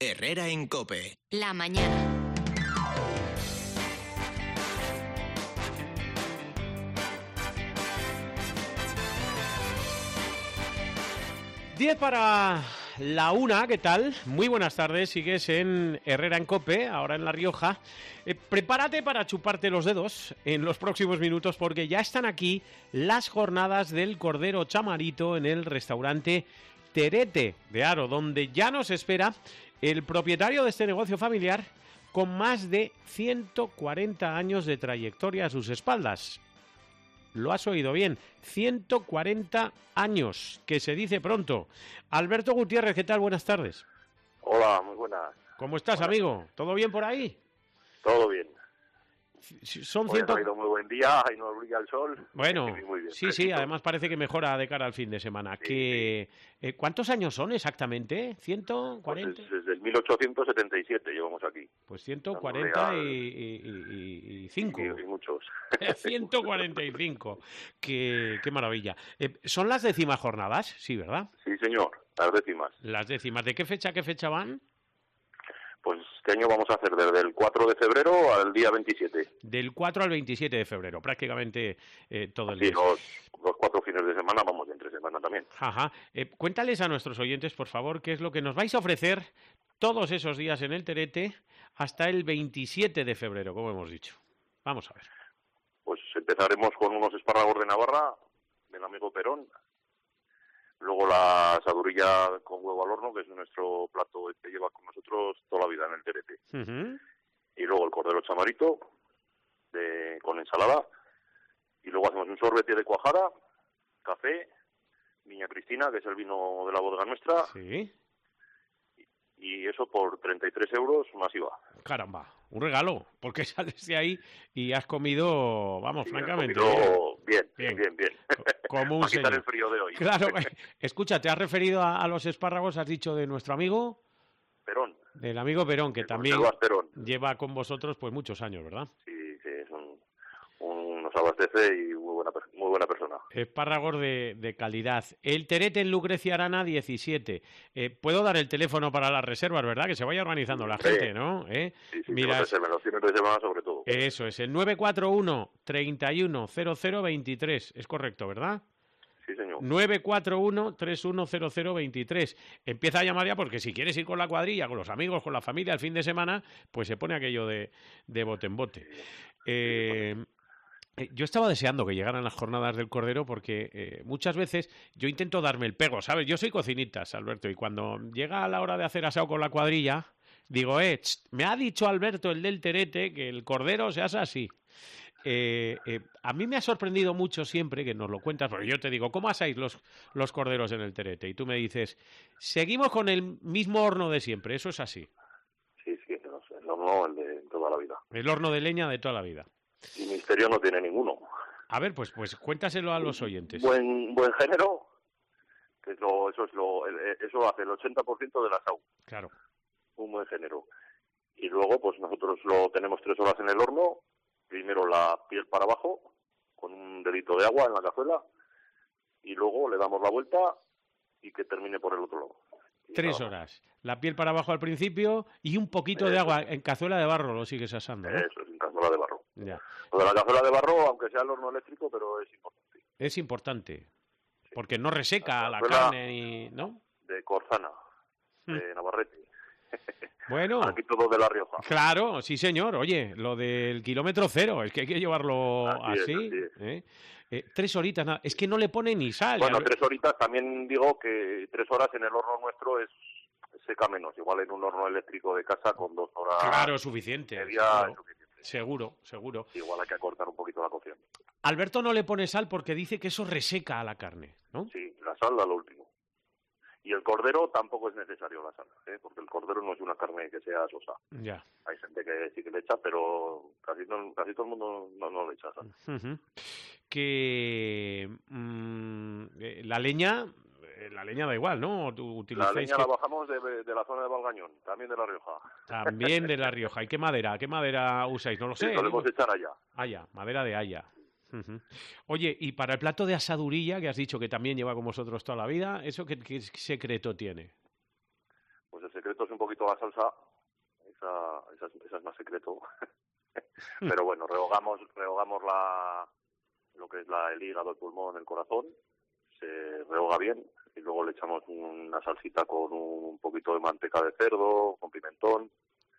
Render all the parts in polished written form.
Herrera en COPE. La mañana. Diez para la una, ¿qué tal? Muy buenas tardes, sigues en Herrera en COPE, ahora en La Rioja. Prepárate para chuparte los dedos en los próximos minutos porque ya están aquí las jornadas del Cordero Chamarito en el restaurante Terete de Haro, donde ya nos espera el propietario de este negocio familiar con más de 140 años de trayectoria a sus espaldas. Lo has oído bien, 140 años, que se dice pronto. Alberto Gutiérrez, ¿qué tal? Buenas tardes. Hola, muy buenas. ¿Cómo estás, amigo? ¿Todo bien por ahí? Todo bien. Son Hoy ha salido muy buen día y nos brilla el sol. Bueno, muy bien, sí, fresquito. además parece que mejora de cara al fin de semana. Sí. ¿Cuántos años son exactamente? ¿140? Pues desde el 1877 llevamos aquí. Pues 145. Y muchos. 145. Qué maravilla. ¿Son las décimas jornadas? Sí, ¿verdad? Sí, señor, las décimas. Las décimas. ¿De qué fecha a qué fecha van? Pues este año vamos a hacer desde el 4 de febrero al día 27. Del 4 al 27 de febrero, prácticamente todo el Sí, día. los 4 fines de semana vamos de entre semana también. Ajá. Cuéntales a nuestros oyentes, por favor, qué es lo que nos vais a ofrecer todos esos días en el Terete hasta el 27 de febrero, como hemos dicho. Vamos a ver. Pues empezaremos con unos espárragos de Navarra, del amigo Perón. Luego la asadurilla con huevo al horno, que es nuestro plato que lleva con nosotros toda la vida en el Terete. Uh-huh. Y luego el cordero chamarito con ensalada. Y luego hacemos un sorbete de cuajada, café, Viña Cristina, que es el vino de la bodega nuestra. Sí. Y eso por 33 euros más IVA. Caramba, un regalo, porque sales de ahí y has comido, vamos, Sí, francamente. Bien. Como un para quitar señor. el frío de hoy. Claro, escucha, te has referido a los espárragos, has dicho de nuestro amigo Perón. Del amigo Perón, que El también Perón. lleva con vosotros pues muchos años, ¿verdad? Sí, nos abastece y muy buena persona. Espárragos de calidad. El Terete en Lucrecia Arana 17. Puedo dar el teléfono para las reservas, ¿verdad? Que se vaya organizando la gente, ¿no? Sí, Mira, los fines de semana sobre todo. Eso es, el 941 310023. Es correcto, ¿verdad? Sí, señor. 941 310023. Empieza a llamar ya porque si quieres ir con la cuadrilla, con los amigos, con la familia el fin de semana, pues se pone aquello de bote en bote. Yo estaba deseando que llegaran las jornadas del Cordero porque muchas veces yo intento darme el pego, ¿sabes? Yo soy cocinitas, Alberto, y cuando llega la hora de hacer asado con la cuadrilla, digo, me ha dicho Alberto, el del Terete, que el Cordero se hace así. A mí me ha sorprendido mucho siempre que nos lo cuentas, porque yo te digo, ¿cómo asáis los corderos en el Terete? Y tú me dices, seguimos con el mismo horno de siempre, eso es así. Sí, el horno, el de toda la vida. El horno de leña de toda la vida. Y misterio no tiene ninguno. A ver, pues cuéntaselo a los oyentes. Buen género, que eso hace el 80% del asado. Claro. Un buen género. Y luego, pues nosotros lo tenemos 3 horas en el horno. Primero la piel para abajo, con un dedito de agua en la cazuela, y luego le damos la vuelta y que termine por el otro lado. 3 horas. La piel para abajo al principio y un poquito de agua en cazuela de barro lo sigues asando, ¿no? Eso es, en cazuela de barro. Ya. Lo de la cazuela de barro, aunque sea el horno eléctrico, pero es importante. Es importante, porque no reseca la cazuela carne, ¿no? De Corzana, de Navarrete. Bueno. Aquí todo de La Rioja. Claro, sí señor. Oye, lo del kilómetro cero, es que hay que llevarlo así. 3 horitas, nada. Es que no le pone ni sal. Bueno, 3 horitas, también digo que 3 horas en el horno nuestro seca menos. Igual en un horno eléctrico de casa con 2 horas. Claro, suficiente. Media es suficiente. Seguro. Igual hay que acortar un poquito la cocción. Alberto no le pone sal porque dice que eso reseca a la carne, ¿no? Sí, la sal a lo último. Y el cordero tampoco es necesario la sal, porque el cordero no es una carne que sea sosa. Ya. Hay gente que sí que le echa, pero casi todo el mundo no le echa sal. Uh-huh. Que la leña da igual, ¿no? La leña la bajamos de la zona de Valgañón, también de La Rioja. También de La Rioja. ¿Y qué madera usáis? No lo sé. Solemos echar allá. Haya, madera de haya. Uh-huh. Oye, y para el plato de asadurilla, que has dicho que también lleva con vosotros toda la vida, ¿eso qué secreto tiene? Pues el secreto es un poquito poquito la salsa, esa es más secreto. Pero bueno, rehogamos lo que es el hígado, el pulmón, el corazón, se rehoga bien y luego le echamos una salsita con un poquito de manteca de cerdo, con pimentón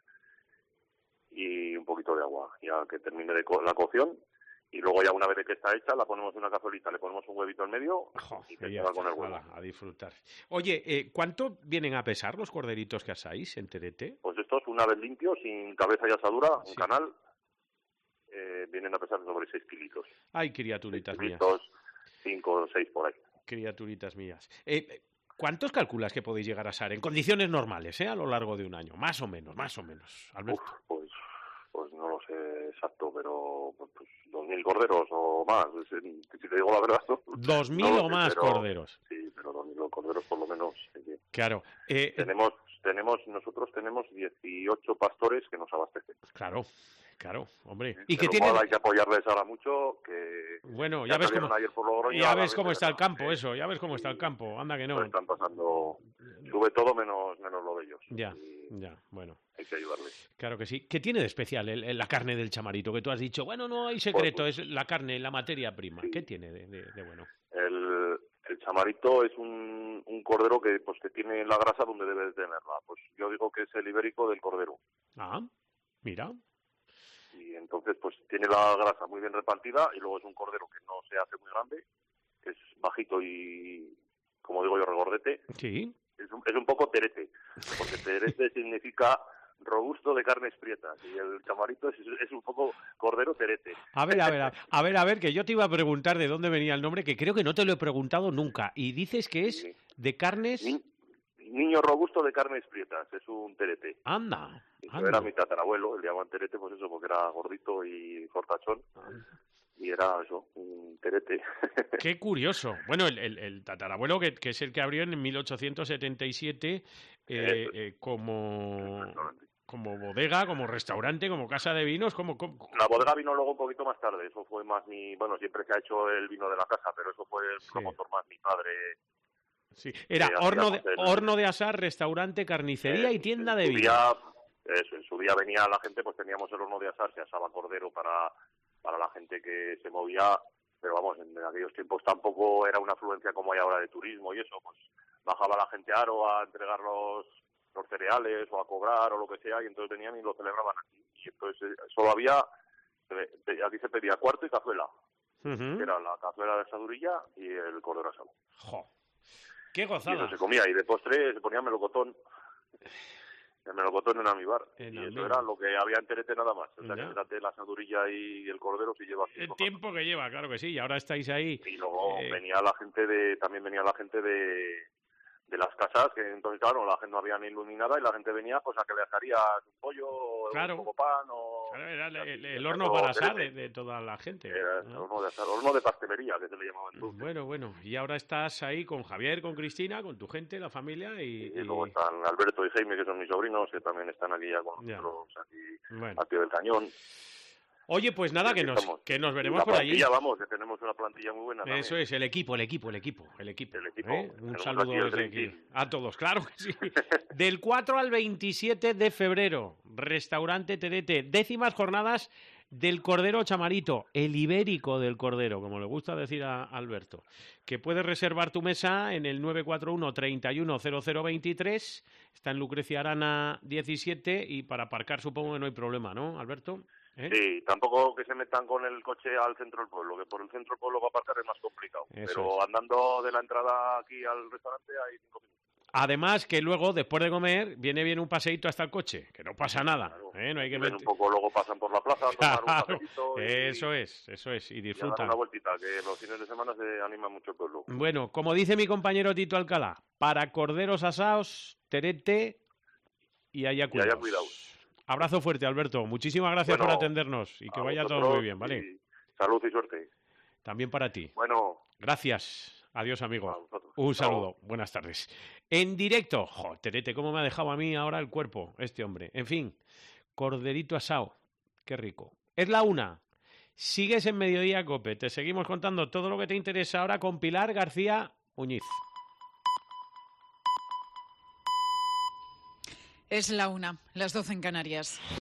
y un poquito de agua, ya que termine la cocción. Y luego ya una vez que está hecha, la ponemos en una cazuelita, le ponemos un huevito en medio y que salga con el huevo. A disfrutar. Oye, ¿cuánto vienen a pesar los corderitos que asáis en TDT? Pues estos, una vez limpios, sin cabeza y asadura, un canal, vienen a pesar sobre 6 kilitos. Ay, criaturitas 6 mías. 5 o 6 por ahí. Criaturitas mías. ¿Cuántos calculas que podéis llegar a asar en condiciones normales, a lo largo de un año? Más o menos, Alberto. Pues no lo sé exacto, pero pues 2.000 corderos o más. Si te digo la verdad. 2.000 no o más corderos. Sí, pero 2.000 corderos por lo menos. Sí. Claro. Nosotros tenemos 18 pastores que nos abastecen. Claro, hombre. Y que tienen... hay que apoyarles ahora mucho, que... Bueno, ya ves cómo está el campo, eso, ya ves cómo está el campo, anda que no. Lo están pasando, sube todo menos lo de ellos. Ya, bueno. Hay que ayudarles. Claro que sí. ¿Qué tiene de especial la carne del chamarito? Que tú has dicho, bueno, no hay secreto, es la carne, la materia prima. Sí. ¿Qué tiene de bueno? El chamarito es un cordero que tiene la grasa donde debe de tenerla. Pues yo digo que es el ibérico del cordero. Ah, mira. Y entonces tiene la grasa muy bien repartida y luego es un cordero que no se hace muy grande, que es bajito y, como digo yo, regordete. Sí. Es un poco terete, porque terete significa robusto de carnes prietas y el chamarito es un poco cordero terete. A ver, que yo te iba a preguntar de dónde venía el nombre, que creo que no te lo he preguntado nunca, y dices que es de carnes... Niño robusto de carnes prietas, es un terete. Anda. Era mi tatarabuelo, le llamaban terete, pues eso, porque era gordito y fortachón. Y era eso, un terete. Qué curioso. Bueno, el tatarabuelo, que es el que abrió en 1877 como bodega, como restaurante, como casa de vinos, como... La bodega vino luego un poquito más tarde, eso fue más siempre se ha hecho el vino de la casa, pero eso fue el promotor más mi padre... Sí, era horno de asar, restaurante, carnicería y tienda de vino. En su día venía la gente, teníamos el horno de asar, se asaba cordero para la gente que se movía, pero vamos, en aquellos tiempos tampoco era una afluencia como hay ahora de turismo y eso, bajaba la gente a Aro a entregar los cereales o a cobrar o lo que sea, y entonces venían y lo celebraban aquí. Y entonces solo había, aquí se pedía cuarto y cazuela, que era la cazuela de asadurilla y el cordero asado. ¡Jo! ¡Qué gozada! Y eso se comía, y de postre se ponía melocotón. El melocotón en almíbar. Y eso era lo que había en Terete nada más. O sea, que fíjate, la asadurilla y el cordero se lleva... El tiempo que lleva, claro que sí. Y ahora estáis ahí... Y luego venía la gente de las casas, que entonces, claro, la gente no había ni iluminada y la gente venía a que le asaría un pollo, un poco pan o... Claro, era el horno para asar de toda la gente. Era el horno de asar, horno de pastelería, que se le llamaban entonces. Bueno. Y ahora estás ahí con Javier, con Cristina, con tu gente, la familia y luego están Alberto y Jaime, que son mis sobrinos, que también están aquí ya con nosotros, aquí al pie del cañón. Oye, pues nada, que nos veremos por allí. Vamos, que tenemos una plantilla muy buena. Eso también. Es, el equipo. Un saludo desde aquí a todos, claro que sí. Del 4 al 27 de febrero, restaurante TDT, 10ª jornadas del Cordero Chamarito, el ibérico del Cordero, como le gusta decir a Alberto, que puedes reservar tu mesa en el 941 31 0023, está en Lucrecia Arana 17 y para aparcar supongo que no hay problema, ¿no, Alberto? Sí, tampoco que se metan con el coche al centro del pueblo, que por el centro del pueblo para aparcar es más complicado. Pero andando de la entrada aquí al restaurante hay 5 minutos. Además que luego, después de comer, viene bien un paseíto hasta el coche, que no pasa nada. Claro. No hay que un poco, luego pasan por la plaza, tomar un paseíto Eso es, y disfrutan. Y dar una vueltita, que los fines de semana se anima mucho el pueblo. Bueno, como dice mi compañero Tito Alcalá, para corderos asados, terete y haya cuidados. Abrazo fuerte, Alberto. Muchísimas gracias por atendernos y que vaya todo muy bien, ¿vale? Salud y suerte. También para ti. Bueno. Gracias. Adiós, amigo. Un saludo. Buenas tardes. En directo. Terete, cómo me ha dejado a mí ahora el cuerpo este hombre. En fin, corderito asado. Qué rico. Es la 1. Sigues en Mediodía Cope. Te seguimos contando todo lo que te interesa ahora con Pilar García Muñiz. Es la 1, las 12 en Canarias.